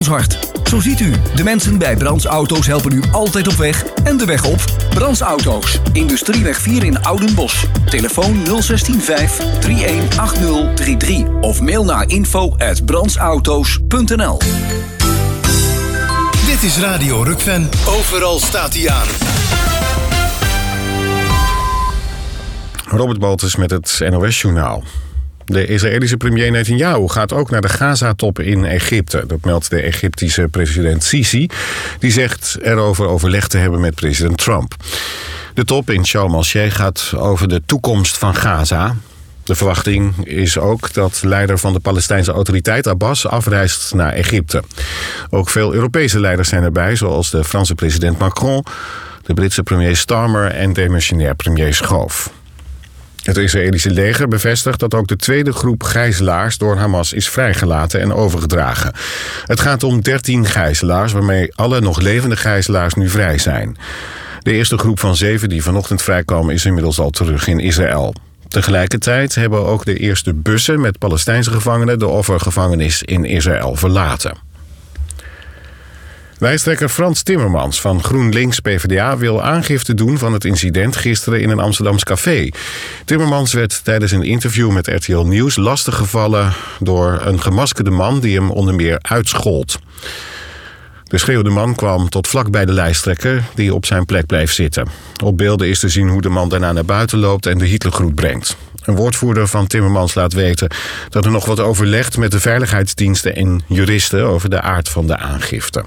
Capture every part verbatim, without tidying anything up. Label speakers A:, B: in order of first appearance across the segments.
A: hard. Zo ziet u, de mensen bij Brands Auto's helpen u altijd op weg en de weg op. Brands Auto's, Industrieweg vier in Oudenbosch. Telefoon nul zes vijf drie een acht nul drie drie of mail naar info at brandsauto's punt n l.
B: Dit is Radio Rukven. Overal staat hij aan.
C: Robert Baltus met het N O S-journaal. De Israëlische premier Netanyahu gaat ook naar de Gaza-top in Egypte. Dat meldt de Egyptische president Sisi. Die zegt erover overleg te hebben met president Trump. De top in Sharm el-Sheikh gaat over de toekomst van Gaza. De verwachting is ook dat de leider van de Palestijnse autoriteit Abbas afreist naar Egypte. Ook veel Europese leiders zijn erbij, zoals de Franse president Macron, de Britse premier Starmer en demissionair premier Schoof. Het Israëlische leger bevestigt dat ook de tweede groep gijzelaars door Hamas is vrijgelaten en overgedragen. Het gaat om dertien gijzelaars, waarmee alle nog levende gijzelaars nu vrij zijn. De eerste groep van zeven die vanochtend vrijkomen is inmiddels al terug in Israël. Tegelijkertijd hebben ook de eerste bussen met Palestijnse gevangenen de offergevangenis in Israël verlaten. Lijsttrekker Frans Timmermans van GroenLinks P v d A wil aangifte doen van het incident gisteren in een Amsterdams café. Timmermans werd tijdens een interview met R T L Nieuws lastiggevallen door een gemaskerde man die hem onder meer uitschold. De schreeuwende man kwam tot vlak bij de lijsttrekker die op zijn plek bleef zitten. Op beelden is te zien hoe de man daarna naar buiten loopt en de Hitlergroet brengt. Een woordvoerder van Timmermans laat weten dat er nog wat overlegt met de veiligheidsdiensten en juristen over de aard van de aangifte.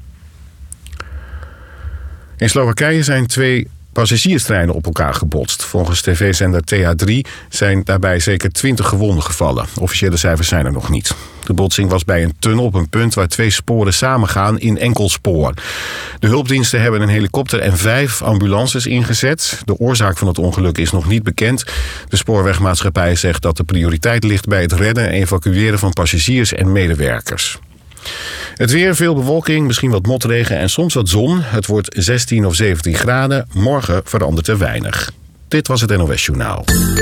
C: In Slowakije zijn twee passagierstreinen op elkaar gebotst. Volgens tv-zender T H drie zijn daarbij zeker twintig gewonden gevallen. Officiële cijfers zijn er nog niet. De botsing was bij een tunnel op een punt waar twee sporen samengaan in enkel spoor. De hulpdiensten hebben een helikopter en vijf ambulances ingezet. De oorzaak van het ongeluk is nog niet bekend. De spoorwegmaatschappij zegt dat de prioriteit ligt bij het redden en evacueren van passagiers en medewerkers. Het weer, veel bewolking, misschien wat motregen en soms wat zon. Het wordt zestien of zeventien graden. Morgen verandert er weinig. Dit was het N O S-journaal.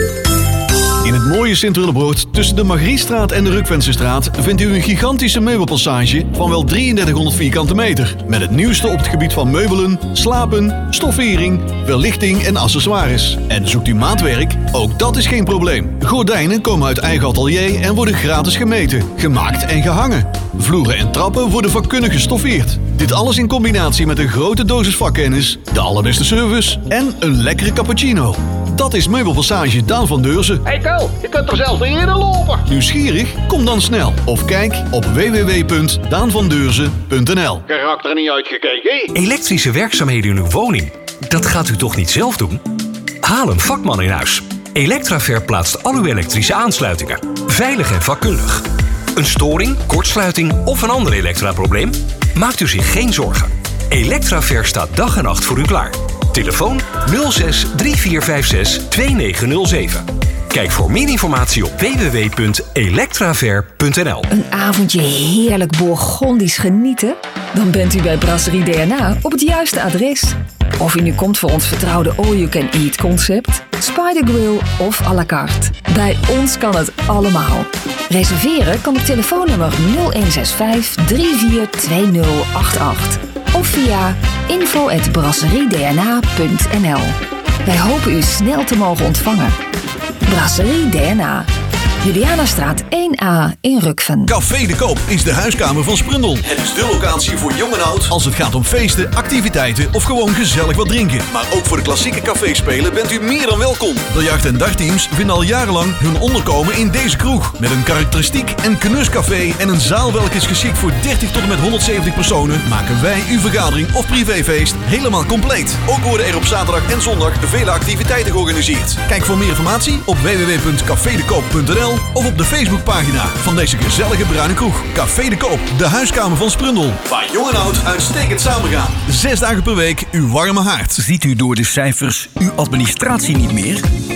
D: In het mooie Sint-Willebroord tussen de Margriestraat en de Rukvensestraat vindt u een gigantische meubelpassage van wel drieëndertighonderd vierkante meter. Met het nieuwste op het gebied van meubelen, slapen, stoffering, verlichting en accessoires. En zoekt u maatwerk? Ook dat is geen probleem. Gordijnen komen uit eigen atelier en worden gratis gemeten, gemaakt en gehangen. Vloeren en trappen worden vakkundig gestoffeerd. Dit alles in combinatie met een grote dosis vakkennis, de allerbeste service en een lekkere cappuccino. Dat is Meubelpassage Daan van Deurzen.
E: Hey Tel, je kunt er zelf in lopen.
D: Nieuwsgierig? Kom dan snel. Of kijk op w w w punt daan van deurzen punt n l.
E: Karakter niet uitgekeken.
F: Elektrische werkzaamheden in uw woning. Dat gaat u toch niet zelf doen? Haal een vakman in huis. Electraver plaatst al uw elektrische aansluitingen. Veilig en vakkundig. Een storing, kortsluiting of een ander elektraprobleem? Maakt u zich geen zorgen. Electraver staat dag en nacht voor u klaar. Telefoon nul zes drie vier vijf zes twee negen nul zeven. Kijk voor meer informatie op w w w punt electraver punt n l.
G: Een avondje heerlijk Bourgondisch genieten? Dan bent u bij Brasserie D N A op het juiste adres. Of u nu komt voor ons vertrouwde all-you-can-eat concept, Spider Grill of à la carte. Bij ons kan het allemaal. Reserveren kan op telefoonnummer nul een zes vijf drie vier twee nul acht acht of via info at brasserie d n a punt n l. Wij hopen u snel te mogen ontvangen. Brasserie D N A. Julianastraat één A in Rukven.
D: Café de Koop is de huiskamer van Sprundel. Het is de locatie voor jong en oud als het gaat om feesten, activiteiten of gewoon gezellig wat drinken. Maar ook voor de klassieke caféspelen bent u meer dan welkom. Biljart- en dagteams vinden al jarenlang hun onderkomen in deze kroeg. Met een karakteristiek en knuscafé en een zaal welke is geschikt voor dertig tot en met honderdzeventig personen, maken wij uw vergadering of privéfeest helemaal compleet. Ook worden er op zaterdag en zondag vele activiteiten georganiseerd. Kijk voor meer informatie op w w w punt café de koop punt n l of op de Facebookpagina van deze gezellige bruine kroeg. Café de Koop, de huiskamer van Sprundel. Waar jong en oud uitstekend samengaan. Zes dagen per week uw warme haard.
A: Ziet u door de cijfers uw administratie niet meer?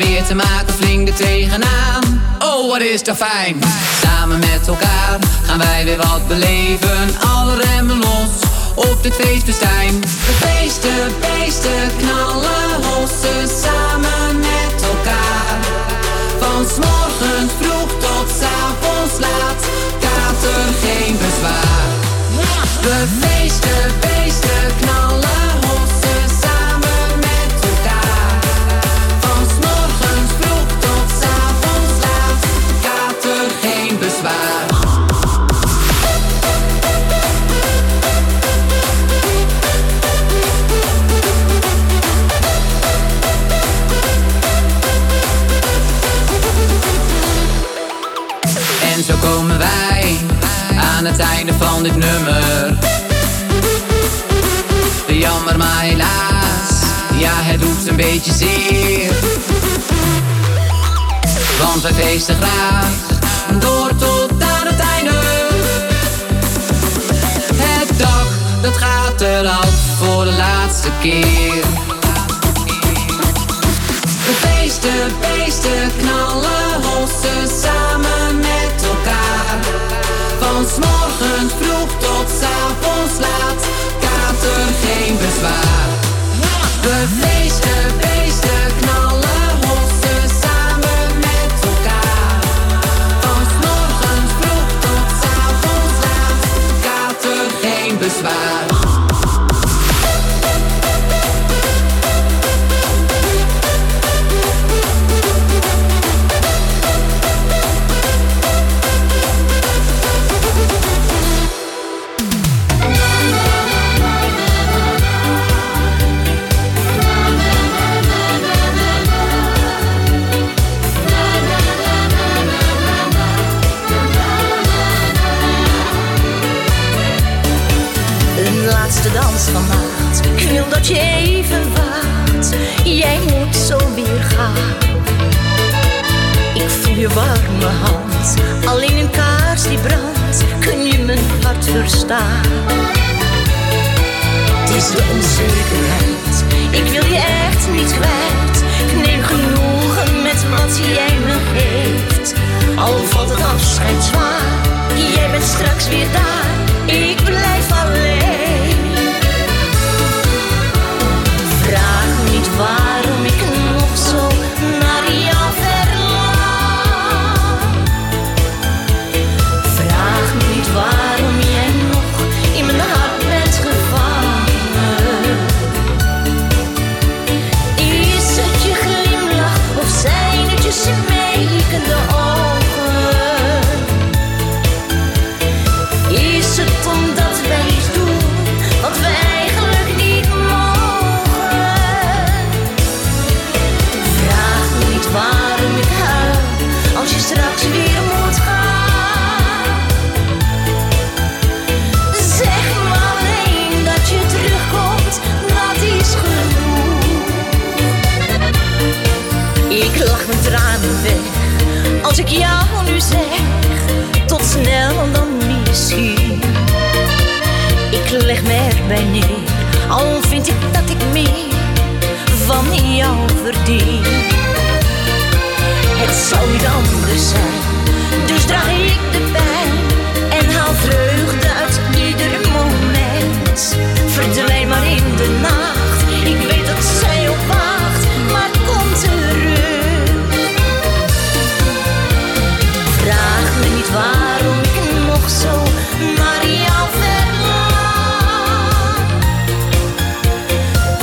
H: weer te maken, flink er tegenaan. Oh, wat is dat fijn. Samen met elkaar gaan wij weer wat beleven. Alle remmen los op dit feestfestijn. De feesten, beesten, knallen, hossen samen met elkaar. Van 's morgens vroeg tot 's avonds laat, gaat er geen bezwaar. We feesten, beesten, knallen, hossen samen met elkaar. Van 's morgens vroeg tot 's avonds laat, gaat er geen bezwaar. En zo komen wij aan het einde van dit nummer. Jammer maar helaas, ja het doet een beetje zeer. Want wij feesten graag, door tot aan het einde. Het dak, dat gaat eraf voor de laatste keer. De feesten, beesten, knallen, hossen samen met elkaar. Van 's morgens vroeg tot 's avonds laat, gaat er geen bezwaar. We feesten, beesten, knallen, hossen samen met elkaar. Van 's morgens vroeg tot 's avonds laat, gaat er geen bezwaar.
I: De dans van maat, ik wil dat je even wacht. Jij moet zo weer gaan. Ik voel je warme hand, alleen een kaars die brandt. Kun je mijn hart verstaan? Het is de onzekerheid, ik wil je echt niet kwijt. Ik neem genoegen met wat jij me geeft. Al valt het afscheid zwaar, jij bent straks weer daar. Ik blijf alleen. Vraag niet waarom ik nog zo naar jou verlang. Vraag niet waarom jij nog in mijn hart bent gevangen. Is het je glimlach of zijn het je smekende ogen? Is het omdat wij iets doen wat wij eigenlijk niet mogen? Vraag me niet waarom ik huil als je straks weer moet gaan. Zeg me alleen dat je terugkomt, dat is genoeg. Ik lach mijn tranen weg als ik jou nu zeg, tot snel dan misschien. Ik leg me erbij neer, al vind ik dat ik meer van jou verdien. Het zou niet anders zijn, dus draag ik de pijn en haal vreugde uit ieder moment. Verdwijn maar in de nacht, ik weet dat zij op wacht, maar kom terug. Vraag me niet waarom ik nog zo naar jou verlang.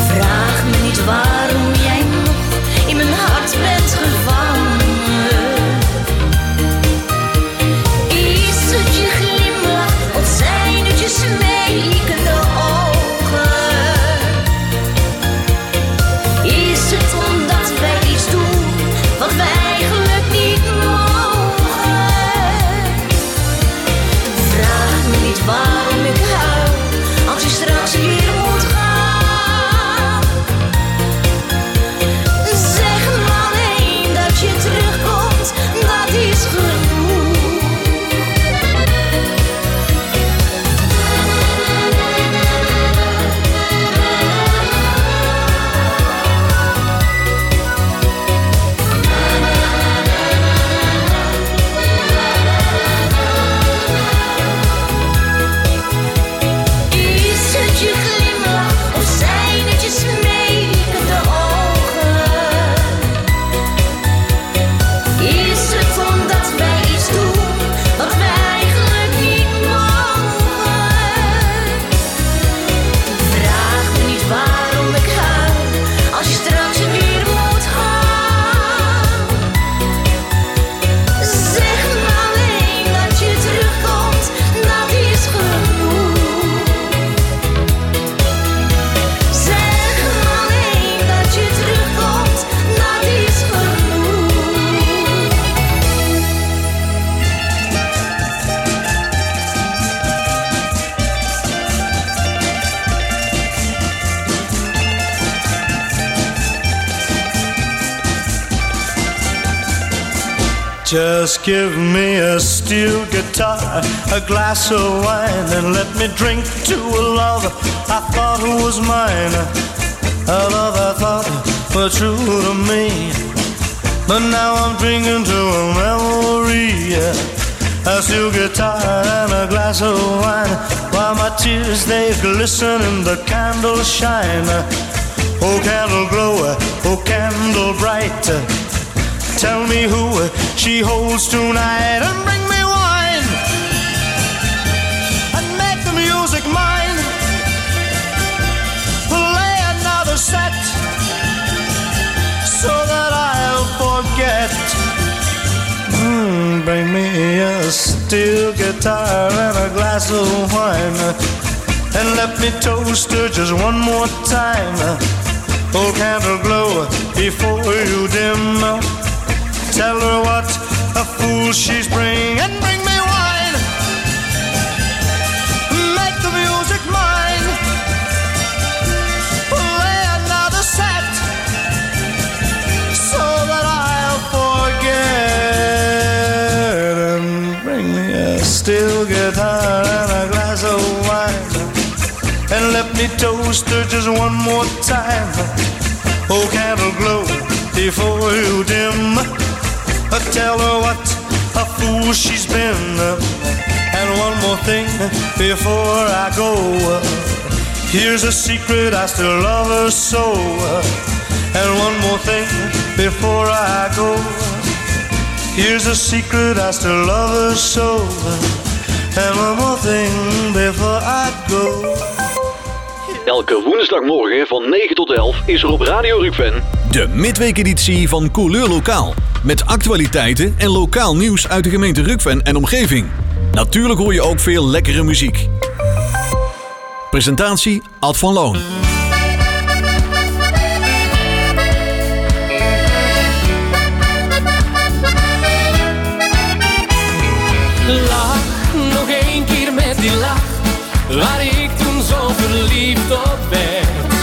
J: Just give me a steel guitar, a glass of wine, and let me drink to a love I thought was mine. A love I thought was true to me, but now I'm drinking to a memory. A steel guitar and a glass of wine, while my tears they glisten and the candles shine. Oh candle glow, oh candle bright, tell me who she holds tonight, and bring me wine and make the music mine. Play another set so that I'll forget. Mm, bring me a steel guitar and a glass of wine, and let me toast her just one more time. Oh candle glow before you dim, tell her what a fool she's bring, and bring me wine. Make the music mine. Play another set so that I'll forget, and bring me a steel guitar and a glass of wine, and let me toast her just one more time. Oh candle glow before you dim, tell her what a fool she's been. And one more thing before I go, here's a secret, I still love her so. And one more thing before I go, here's a secret, I still love her so. And one more thing before I go.
D: Elke woensdagmorgen van negen tot elf is er op Radio Rukven de midweekeditie van Couleur Lokaal. Met actualiteiten en lokaal nieuws uit de gemeente Rukven en omgeving. Natuurlijk hoor je ook veel lekkere muziek. Presentatie Ad van Loon.
K: Lach, nog één keer met die lach, waar ik toen zo verliefd op werd.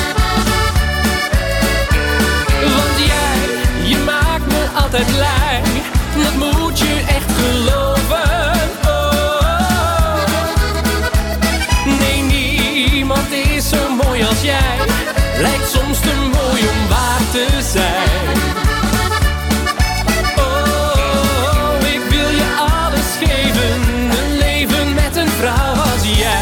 K: Want jij, je maakt me altijd blij, dat moet je echt geloven. Oh. Nee, niemand is zo mooi als jij, lijkt soms te mooi om waar te zijn. Oh, ik wil je alles geven, een leven met een vrouw als jij.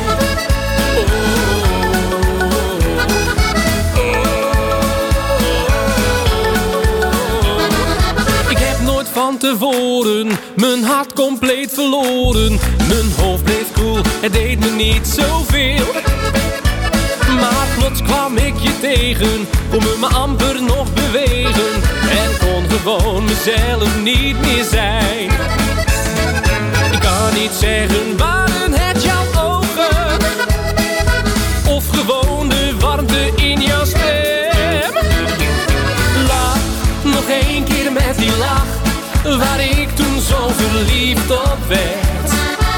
K: Van tevoren, mijn hart compleet verloren. Mijn hoofd bleef koel, het deed me niet zoveel. Maar plots kwam ik je tegen, kon me me amper nog bewegen. En kon gewoon mezelf niet meer zijn. Ik kan niet zeggen, waren het jouw ogen, of gewoon de warmte in jouw stem. Lach, nog één keer met die lach, waar ik toen zo verliefd op werd.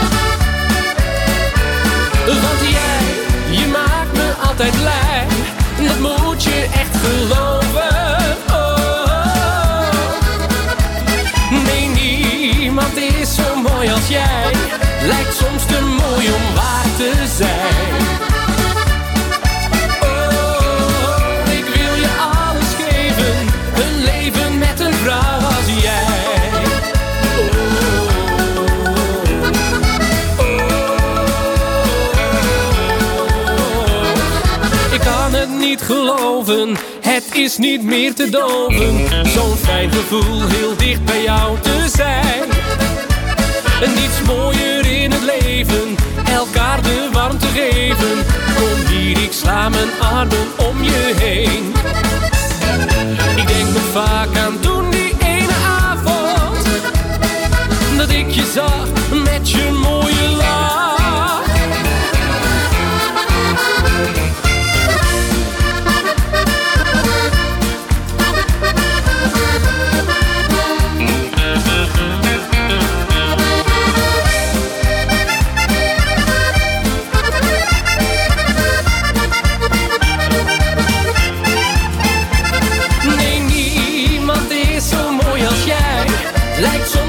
K: Want jij, je maakt me altijd blij, dat moet je echt geloven. Oh, nee, niemand is zo mooi als jij, lijkt soms te mooi om waar te zijn. Oh, ik wil je alles geven, een leven met een vrouw als jij. Niet geloven, het is niet meer te doven. Zo'n fijn gevoel, heel dicht bij jou te zijn. En niets mooier in het leven, elkaar de warmte geven. Kom hier, ik sla mijn armen om je heen. Ik denk nog vaak aan toen die ene avond, dat ik je zag met je mooie lach. Lijkt zo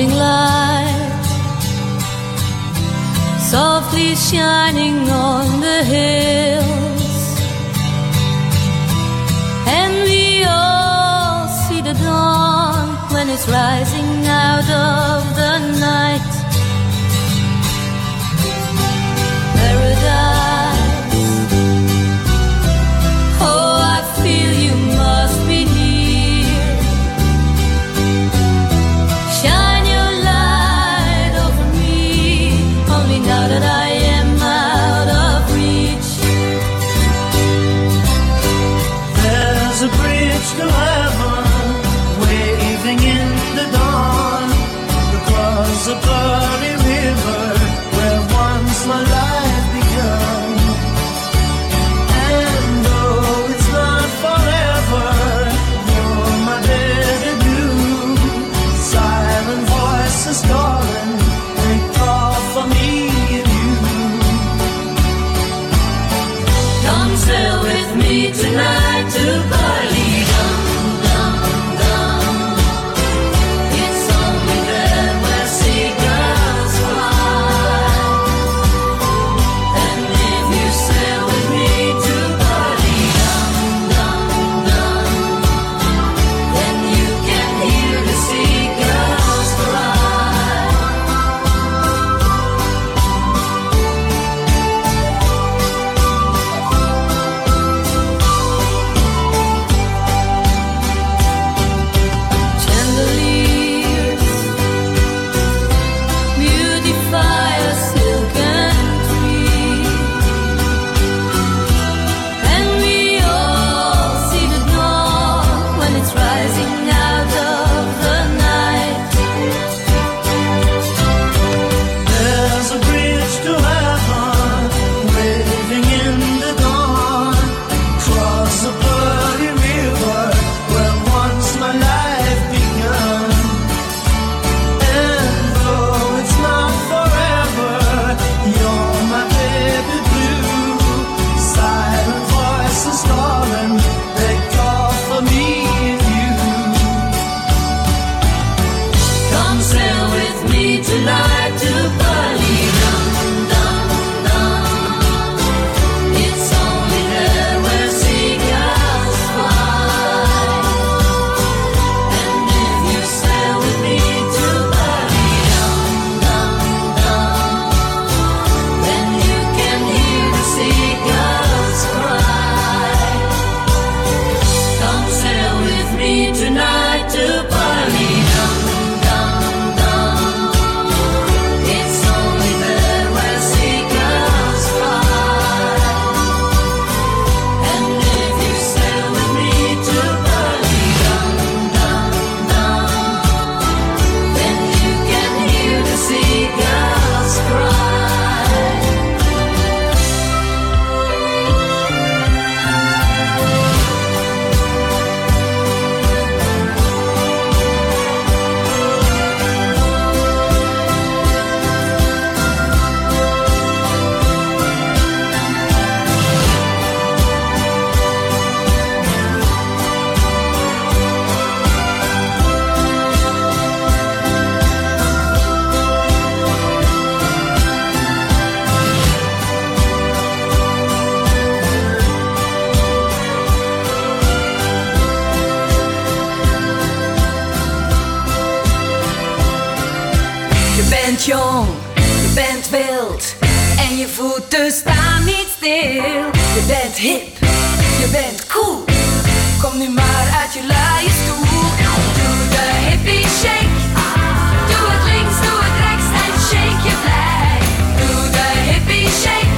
L: morning light softly shining on the hills, and we all see the dawn when it's rising out of the night. Paradise, oh, I feel you must be near. Shine your light over me, only now that I am out of reach.
J: There's a bridge to heaven, waving in the dawn, across a bloody river where once my life began. And though it's not forever, you're my better blue. Silent voices calling, they call for me and you.
L: Come sail with me tonight to Bali.
H: Jong, je bent wild en je voeten staan niet stil. Je bent hip, je bent cool. Kom nu maar uit je luie stoel. Doe de hippie shake. Doe het links, doe het rechts en shake je blij. Doe de hippie shake.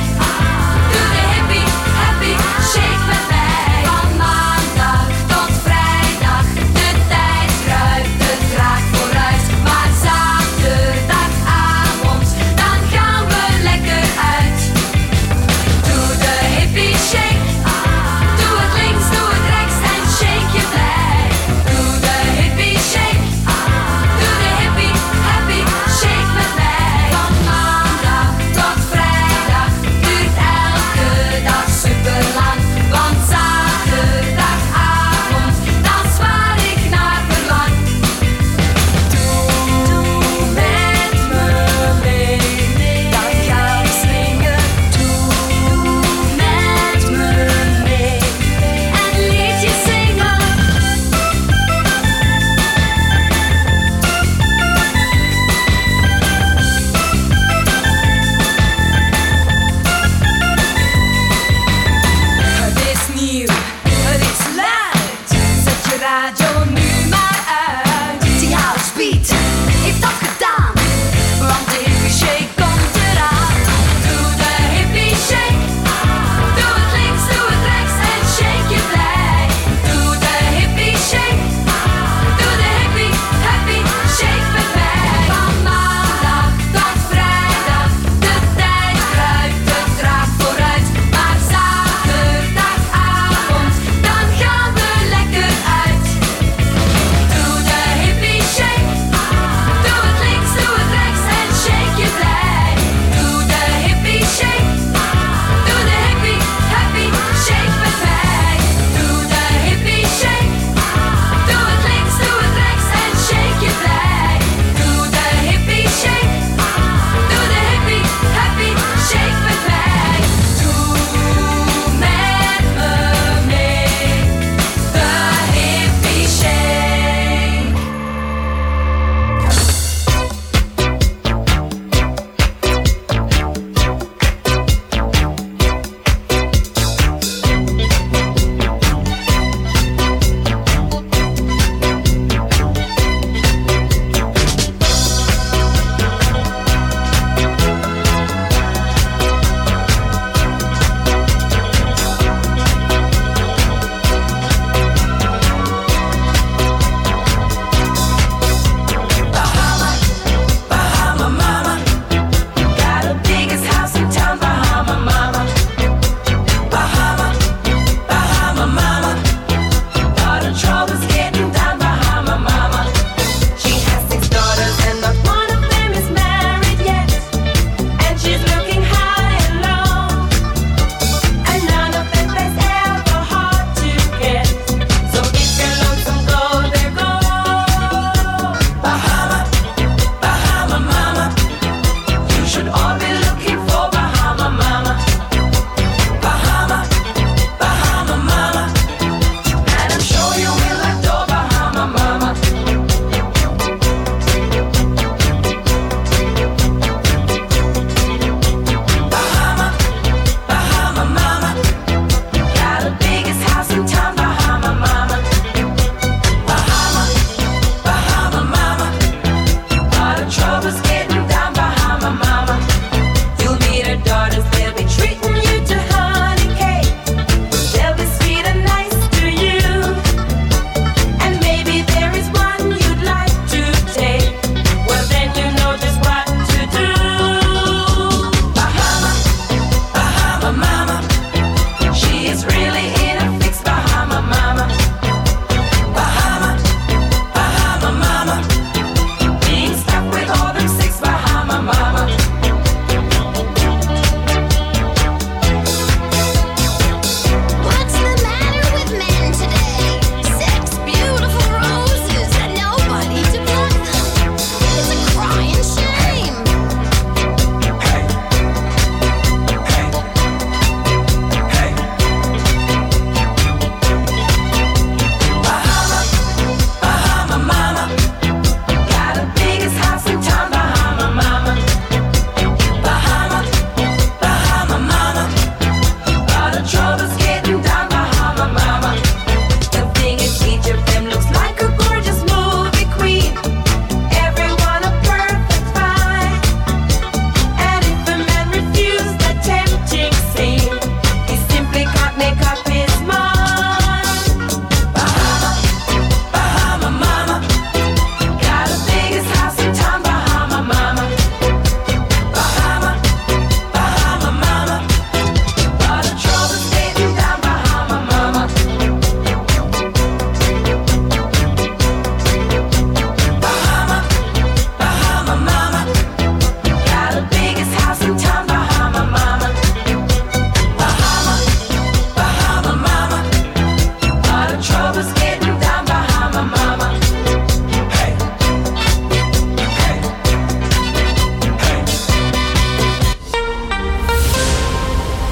H: Doe de hippie happy shake met mij. Van maandag tot vrijdag, de tijd kruipt, het draagt vooruit. Maar zaterdagavond, dan gaan we lekker uit. Doe de hippie shake. Doe het links, doe het rechts en shake je blij. Doe de hippie shake.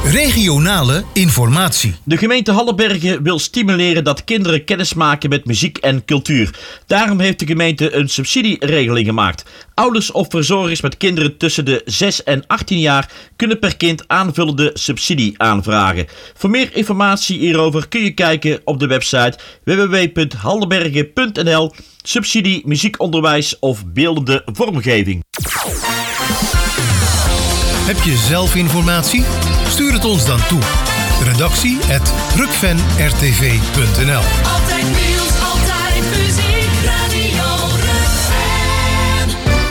B: Regionale informatie.
M: De gemeente Hallenbergen wil stimuleren dat kinderen kennis maken met muziek en cultuur. Daarom heeft de gemeente een subsidieregeling gemaakt. Ouders of verzorgers met kinderen tussen de zes en achttien jaar kunnen per kind aanvullende subsidie aanvragen. Voor meer informatie hierover kun je kijken op de website w w w punt hallenbergen punt n l. Subsidie, muziekonderwijs of beeldende vormgeving.
B: Heb je zelf informatie? Stuur het ons dan toe. Redactie at rukven r t v punt n l.
H: Altijd nieuws, altijd muziek, Radio Rukven.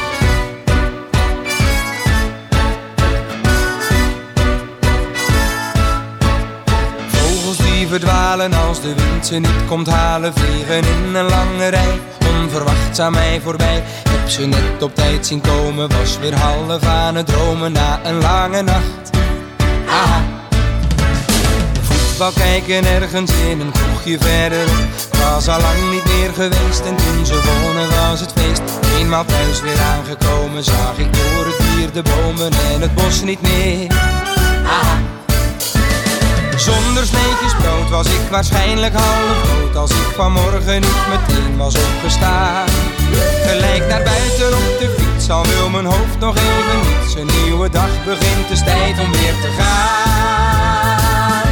N: Vogels die verdwalen als de wind ze niet komt halen, vliegen in een lange rij, onverwachts aan mij voorbij. Heb ze net op tijd zien komen, was weer half aan het dromen na een lange nacht. Aha. Voetbal kijken ergens in een kroegje verderop, was al lang niet meer geweest en toen ze wonen was het feest. Eenmaal thuis weer aangekomen zag ik door het dier de bomen en het bos niet meer. Aha. Zonder sneetjes brood was ik waarschijnlijk half dood als ik vanmorgen niet meteen was opgestaan. Gelijk naar buiten op de fiets, al wil mijn hoofd nog even niets. Een nieuwe dag begint, het is tijd om weer te gaan.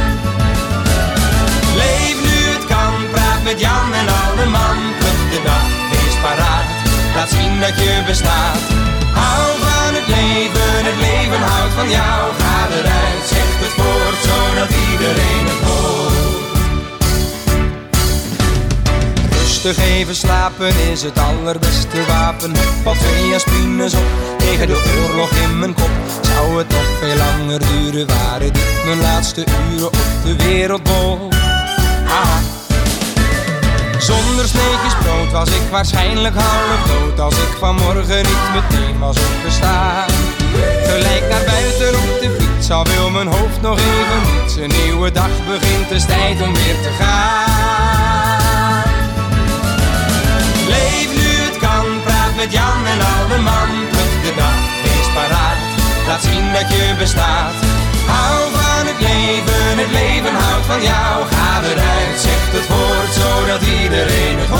N: Leef nu het kan, praat met Jan en alle man. Pluk de dag, wees paraat, laat zien dat je bestaat. Hou van het leven, het leven houdt van jou. Ga eruit, zeg het voort, zodat iedereen het hoort. Rustig even slapen is het allerbeste wapen. Heb al twee aspirines op, tegen de oorlog in mijn kop. Zou het nog veel langer duren, waren dit mijn laatste uren op de wereldbol. Aha. Zonder sneetjes brood was ik waarschijnlijk half dood als ik vanmorgen niet meteen was opgestaan. Gelijk naar buiten op de fiets, al wil mijn hoofd nog even niets. Een nieuwe dag begint, het is tijd om weer te gaan. Leef nu het kan, praat met Jan en oude man. Pluk de dag, wees paraat, laat zien dat je bestaat. Hou van het leven, het leven houdt van jou. Ga eruit, zeg het woord, zodat iedereen het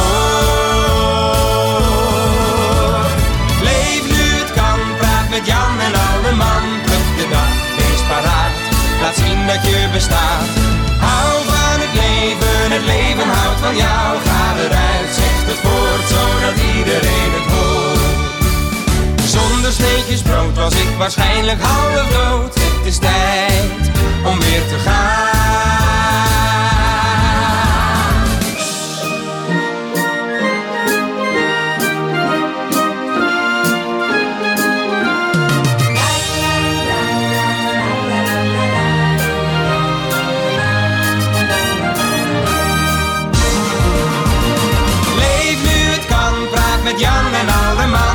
N: hoort. Leef nu het kan, praat met Jan en oude man. Pluk de dag, wees paraat, laat zien dat je bestaat. Hou van het leven, het leven houdt van jou. Ga eruit, zeg het woord, zodat iedereen het hoort. Zonder sneetjes brood was ik waarschijnlijk half dood. Het is tijd om weer te gaan. Leef nu het kan, praat met Jan en alle man.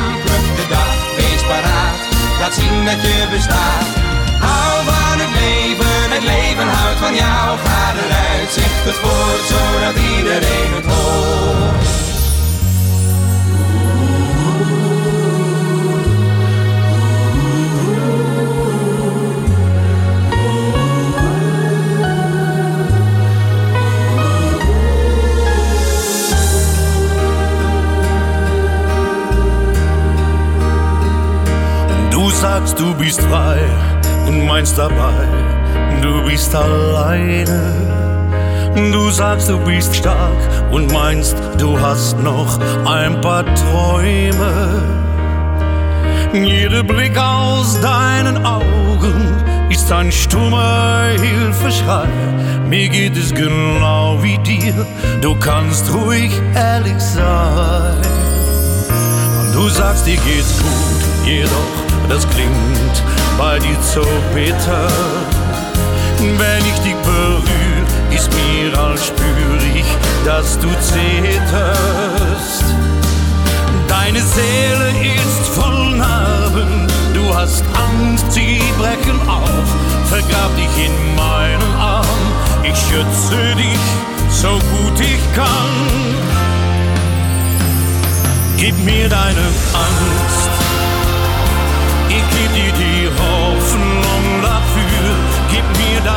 N: Laat zien dat je bestaat. Hou van het leven, het leven houdt van jou. Ga eruit, zeg het voort, zodat iedereen het hoort.
O: Du sagst, du bist frei und meinst dabei, du bist alleine. Du sagst, du bist stark und meinst, du hast noch ein paar Träume. Jeder Blick aus deinen Augen ist ein stummer Hilfeschrei. Mir geht es genau wie dir, du kannst ruhig ehrlich sein. Du sagst, dir geht's gut, jedoch das klingt bei dir so bitter. Wenn ich dich berühr, ist mir, als spür ich, dass du zitterst. Deine Seele ist voll Narben, du hast Angst, sie brechen auf. Vergrab dich in meinen Arm, ich schütze dich so gut ich kann. Gib mir deine Angst, ich geb dir die Hoffnung dafür. Gib mir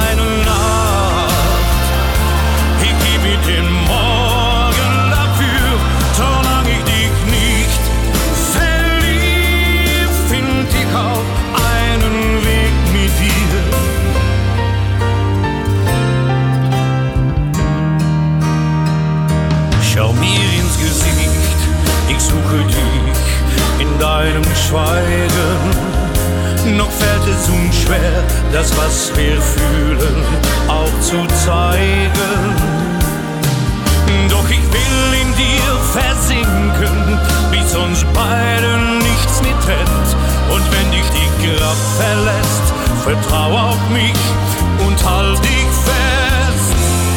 O: es uns schwer, das, was wir fühlen, auch zu zeigen. Doch ich will in dir versinken, bis uns beide nichts mehr trennt. Und wenn dich die Kraft verlässt, vertrau auf mich und halt dich fest.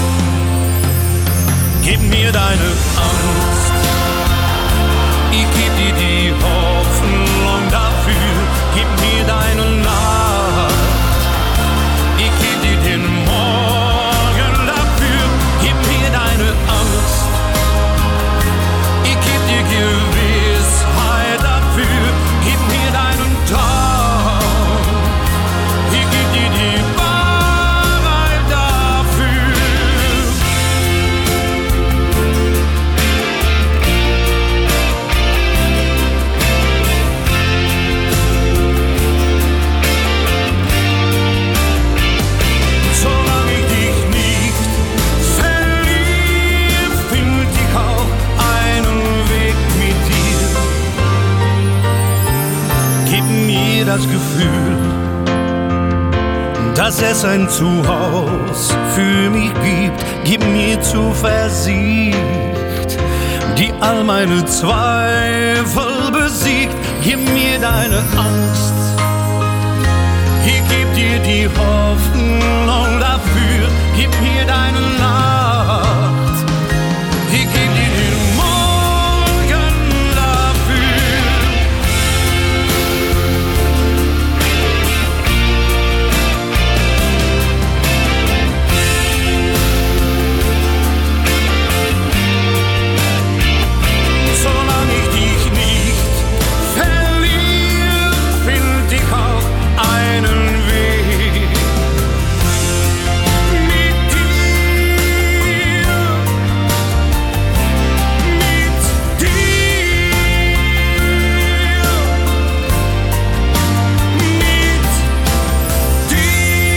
O: Gib mir deine Angst, ich geb dir die Hoffnung dafür. Gib mir deine Nacht, ich geb dir den Morgen dafür. Gib mir deine Angst, ich geb dir Gewissheit dafür. Gib mir deinen Traum, ich geb dir die Wahrheit dafür. Solange ich dich nicht verliere, find ich auch einen Weg mit dir. Gib mir das Gefühl, dass es ein Zuhause für mich gibt. Gib mir Zuversicht, die all meine Zweifel besiegt. Gib mir deine Angst, ich geb dir die Hoffnung dafür. Gib mir deine Nacht, ich geb dir den Morgen dafür. Solange ich dich nicht verliere, find ich auch einen Weg mit dir, mit dir, mit dir.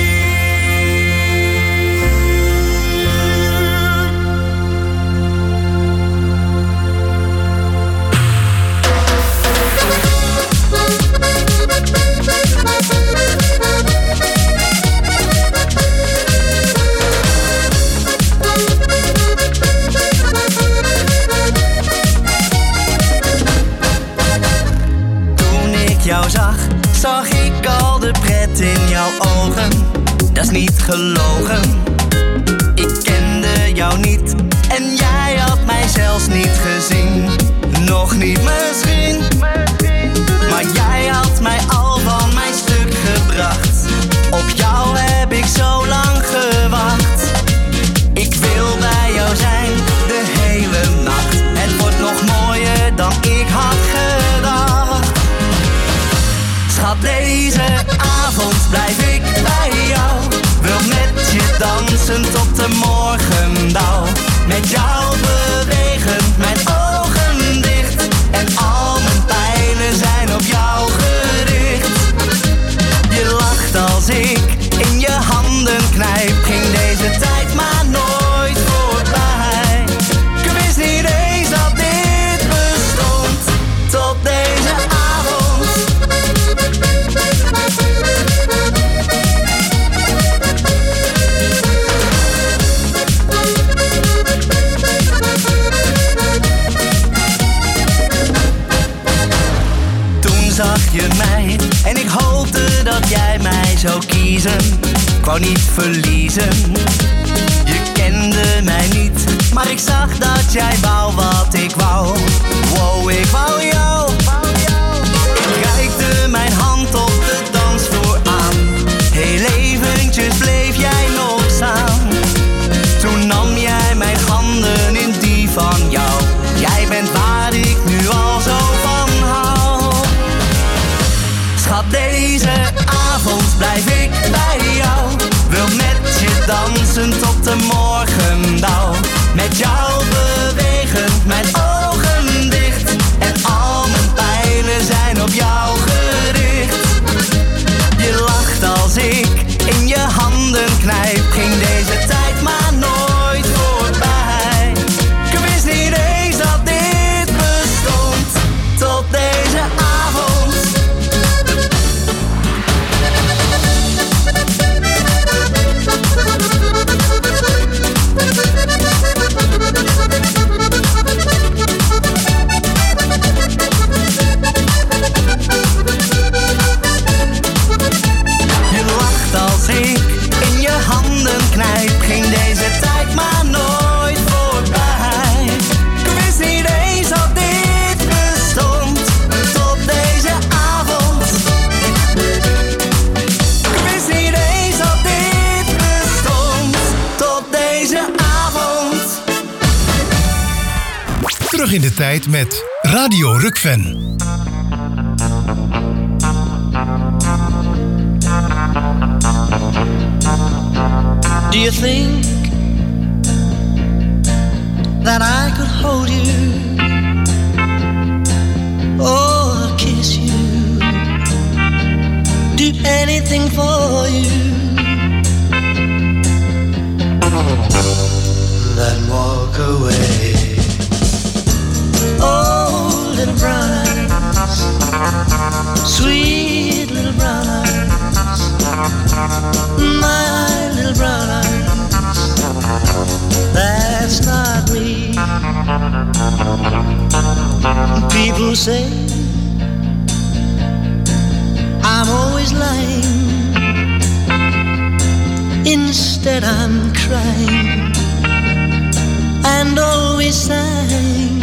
P: Toen ik jou zag, zag ik al de pret in jouw ogen. Dat is niet gelogen. Ik kende jou niet en jij had mij zelfs niet gezien. Nog niet misschien, maar jij had mij al van mijn stuk gebracht. Op jou heb ik zo lang gewacht. Ik wil bij jou zijn de hele nacht. Het wordt nog mooier dan ik had gedacht. Schat, deze avond blijf ik bij jou. Wil met je dansen tot de morgendauw. Met jou bewegen, mijn ogen dicht. En al mijn pijlen zijn op jou gericht. Je lacht als ik in je handen knijp. Ging deze tijd maar nooit voorbij. Ik wist niet eens dat dit bestond. Tot deze avond. Toen zag je mij en ik hoopte dat jij mij zou kiezen. Ik wou niet verliezen. Je kende mij niet, maar ik zag dat jij wou wat ik wou. Wow, ik wou jou. Ik reikte mijn hand op de dansvloer aan. Heel eventjes bleef jij nog staan. Toen nam jij mijn handen in die van jou. Jij bent waar ik nu al zo van hou. Schat, deze avond blijf ik bij jou. Wil met je dansen tot de morgendauw. Met jou bewegen, mijn ogen dicht. En al mijn pijlen zijn op jou gericht. Je lacht als ik in je handen knijp. Ging deze tijd maar nooit voorbij. Ik wist niet eens dat dit bestond. Tot deze avond.
B: in de tijd met Radio Rukven.
P: Do you think that I could hold you or kiss you, do anything for you, then walk away? Oh, little brown eyes, sweet little brown eyes, my little brown eyes, that's not me. People say I'm always lying, instead I'm crying and always sighing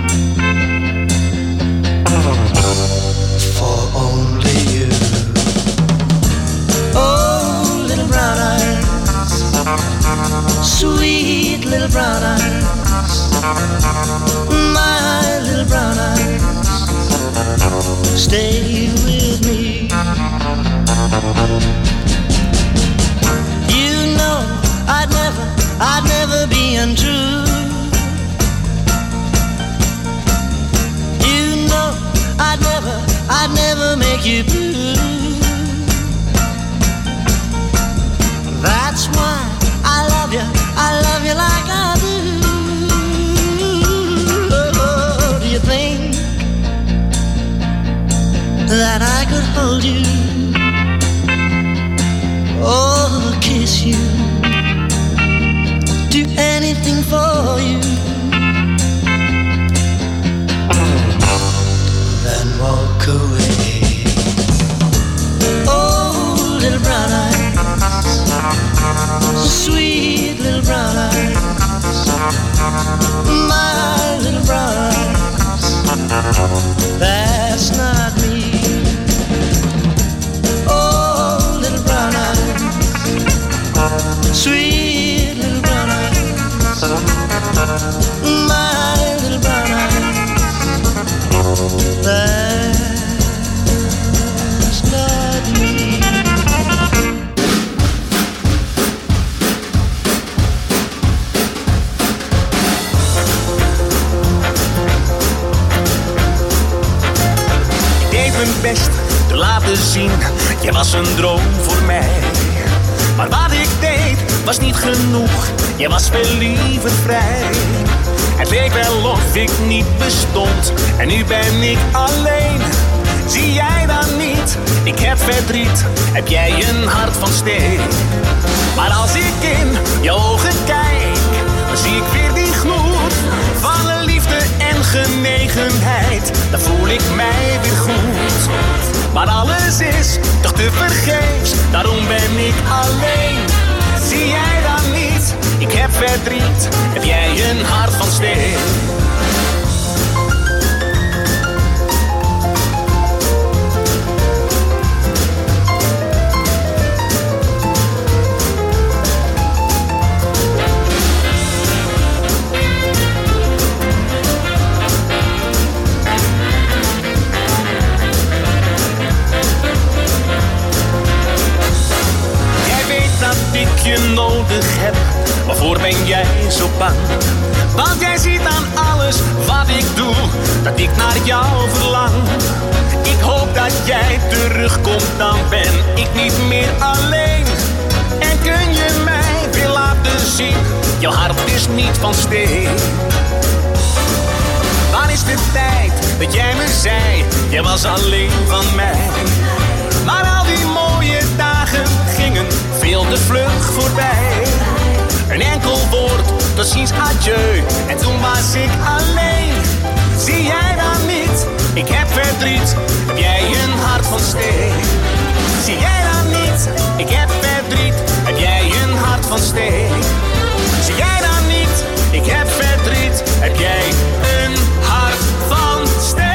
P: for only you. Oh, little brown eyes, sweet little brown eyes, my little brown eyes, stay with me. You know I'd never, I'd never be untrue. You know I'd never, I'd never make you blue. That's why I love you, I love you like I do. Oh, do you think that I could hold you or kiss you, do anything for you, then walk away? Oh, little brown eyes, sweet little brown eyes, my little brown eyes, that's not me. Oh, little brown eyes, sweet little brown eyes, my little brown eyes, that's not me.
Q: Best te laten zien, je was een droom voor mij. Maar wat ik deed was niet genoeg, je was veel liever vrij. Het leek wel of ik niet bestond en nu ben ik alleen. Zie jij dan niet, ik heb verdriet, heb jij een hart van steen. Maar als ik in je ogen kijk, dan zie ik weer die gloed van een liefde en genegenheid. Dan voel ik mij weer goed. Maar alles is toch te vergeefs, daarom ben ik alleen. Zie jij dan niet, ik heb verdriet, heb jij een hart van steen. Ik je nodig heb, waarvoor ben jij zo bang? Want jij ziet aan alles wat ik doe, dat ik naar jou verlang. Ik hoop dat jij terugkomt, dan ben ik niet meer alleen. En kun je mij weer laten zien, jouw hart is niet van steen. Waar is de tijd dat jij me zei, jij was alleen van mij? Maar al die mooie dagen gingen veel te vlug voorbij. Een enkel woord, tot ziens, adieu, en toen was ik alleen. Zie jij dan niet, ik heb verdriet, heb jij een hart van steen? Zie jij dan niet, ik heb verdriet, heb jij een hart van steen? Zie jij dan niet, ik heb verdriet, heb jij een hart van steen?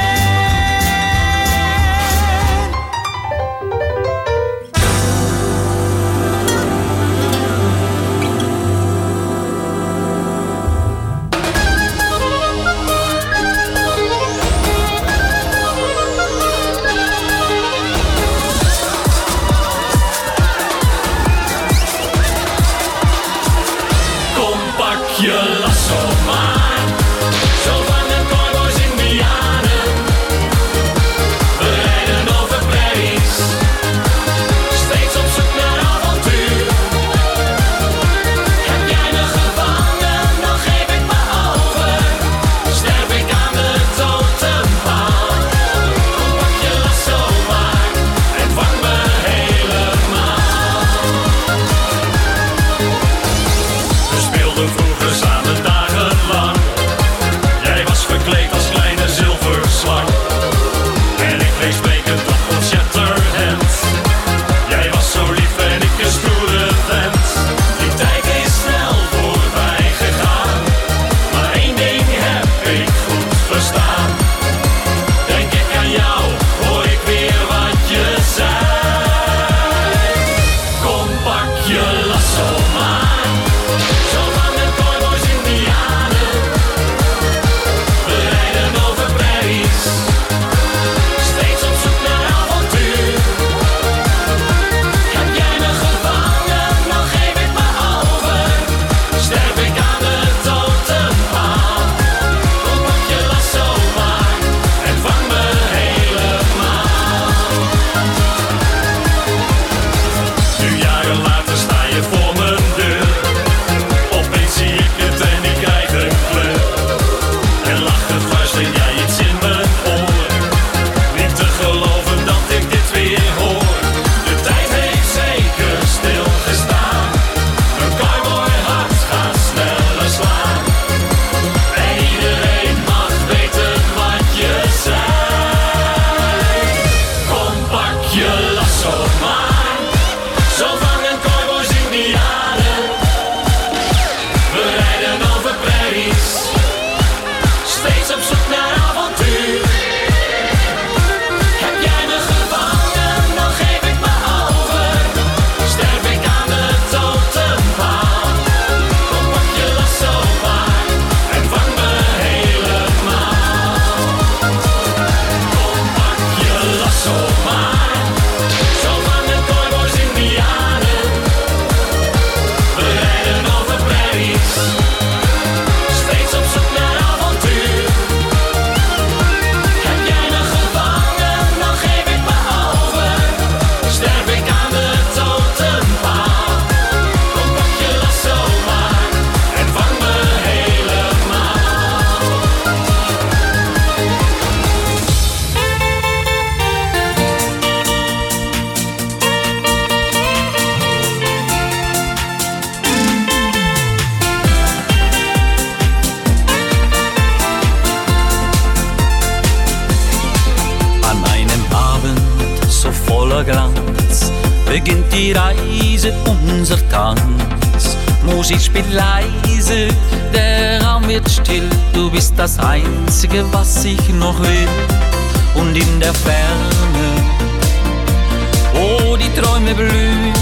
R: Glanz beginnt die Reise, unser Tanz. Musik spielt leise, der Raum wird still. Du bist das Einzige, was ich noch will. Und in der Ferne, wo die Träume blühen,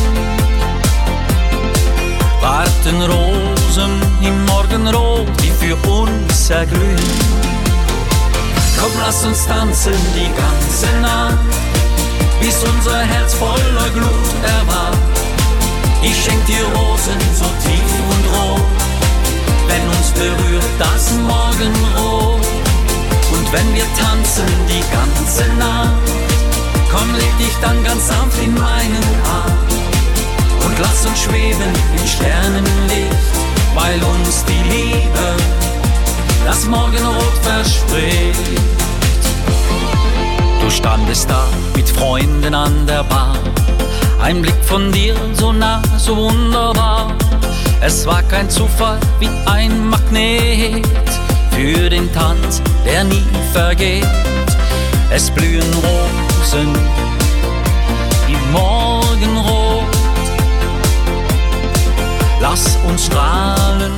R: warten Rosen im Morgenrot, die für uns erglühen. Komm, lass uns tanzen die ganze Nacht, bis unser Herz voller Glut erwacht. Ich schenk dir Rosen so tief und rot, wenn uns berührt das Morgenrot. Und wenn wir tanzen die ganze Nacht, komm, leg dich dann ganz sanft in meinen Arm und lass uns schweben im Sternenlicht, weil uns die Liebe das Morgenrot verspricht. Du standest da mit Freunden an der Bar, ein Blick von dir so nah, so wunderbar. Es war kein Zufall, wie ein Magnet für den Tanz, der nie vergeht. Es blühen Rosen im Morgenrot. Lass ons stralen.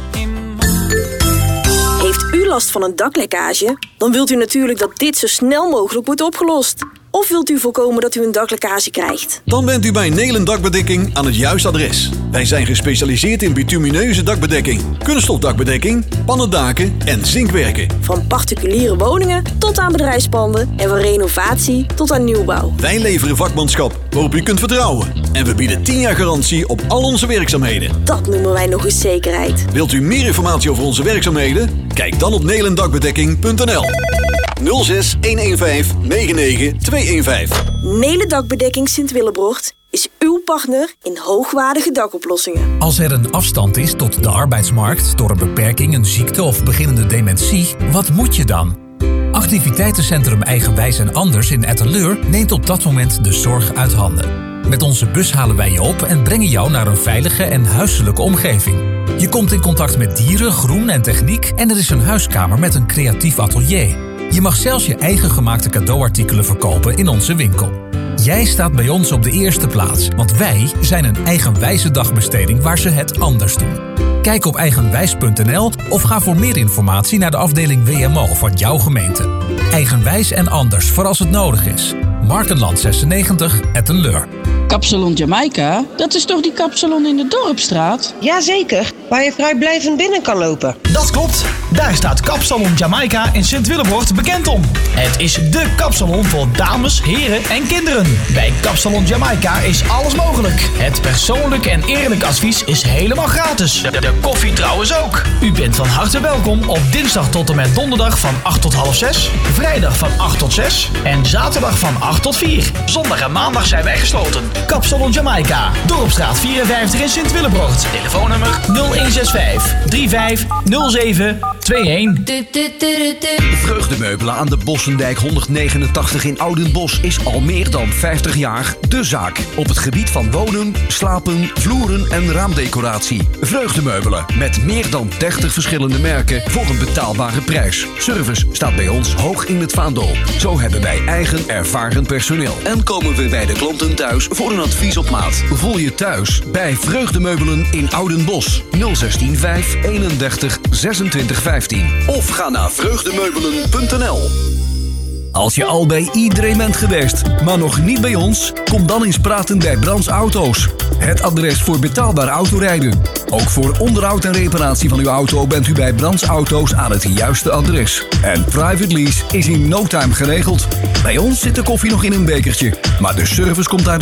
S: Heeft u last van een daklekkage? Dan wilt u natuurlijk dat dit zo snel mogelijk wordt opgelost. Of wilt u voorkomen dat u een daklekkage krijgt?
D: Dan bent u bij Nelen Dakbedekking aan het juiste adres. Wij zijn gespecialiseerd in bitumineuze dakbedekking, kunststofdakbedekking, pannendaken en zinkwerken.
S: Van particuliere woningen tot aan bedrijfspanden en van renovatie tot aan nieuwbouw.
D: Wij leveren vakmanschap waarop u kunt vertrouwen. En we bieden tien jaar garantie op al onze werkzaamheden.
S: Dat noemen wij nog eens zekerheid.
D: Wilt u meer informatie over onze werkzaamheden? Kijk dan op nelendakbedekking punt n l. nul zes een een vijf negen negen twee een vijf.
S: Nelen Dakbedekking Sint-Willebrocht is uw partner in hoogwaardige dakoplossingen.
T: Als er een afstand is tot de arbeidsmarkt door een beperking, een ziekte of beginnende dementie, wat moet je dan? Activiteitencentrum Eigenwijs en Anders in Etteleur neemt op dat moment de zorg uit handen. Met onze bus halen wij je op en brengen jou naar een veilige en huiselijke omgeving. Je komt in contact met dieren, groen en techniek en er is een huiskamer met een creatief atelier. Je mag zelfs je eigen gemaakte cadeauartikelen verkopen in onze winkel. Jij staat bij ons op de eerste plaats, want wij zijn een eigenwijze dagbesteding waar ze het anders doen. Kijk op eigenwijs punt n l of ga voor meer informatie naar de afdeling W M O van jouw gemeente. Eigenwijs en Anders voor als het nodig is. Markenland zesennegentig, Etteleur.
U: Kapsalon Jamaica, dat is toch die kapsalon in de Dorpstraat?
V: Jazeker, waar je vrijblijvend binnen kan lopen.
W: Dat klopt, daar staat Kapsalon Jamaica in Sint-Willebrocht bekend om. Het is dé kapsalon voor dames, heren en kinderen. Bij Kapsalon Jamaica is alles mogelijk. Het persoonlijk en eerlijk advies is helemaal gratis. De, de koffie trouwens ook. U bent van harte welkom op dinsdag tot en met donderdag van acht tot half zes, vrijdag van acht tot zes en zaterdag van acht tot vier. Zondag en maandag zijn wij gesloten. Kapsalon Jamaica, Dorpstraat vierenvijftig in Sint-Willebrocht. Telefoonnummer nul een zes vijf drie vijf nul zeven twee een.
A: Vreugdemeubelen aan de Bossendijk honderdnegenentachtig in Oudenbosch is al meer dan vijftig jaar de zaak. Op het gebied van wonen, slapen, vloeren en raamdecoratie. Vreugdemeubelen met meer dan dertig verschillende merken voor een betaalbare prijs. Service staat bij ons hoog in het vaandel. Zo hebben wij eigen ervaren personeel. En komen we bij de klanten thuis voor een advies op maat. Voel je thuis bij Vreugdemeubelen in Oudenbosch. nul een zes vijf eenendertig zesentwintig vijftien. Of ga naar vreugdemeubelen punt n l. Als je al bij iedereen bent geweest, maar nog niet bij ons, kom dan eens praten bij Brands Auto's. Het adres voor betaalbaar autorijden. Ook voor onderhoud en reparatie van uw auto bent u bij Brands Auto's aan het juiste adres. En private lease is in no time geregeld. Bij ons zit de koffie nog in een bekertje, maar de service komt uit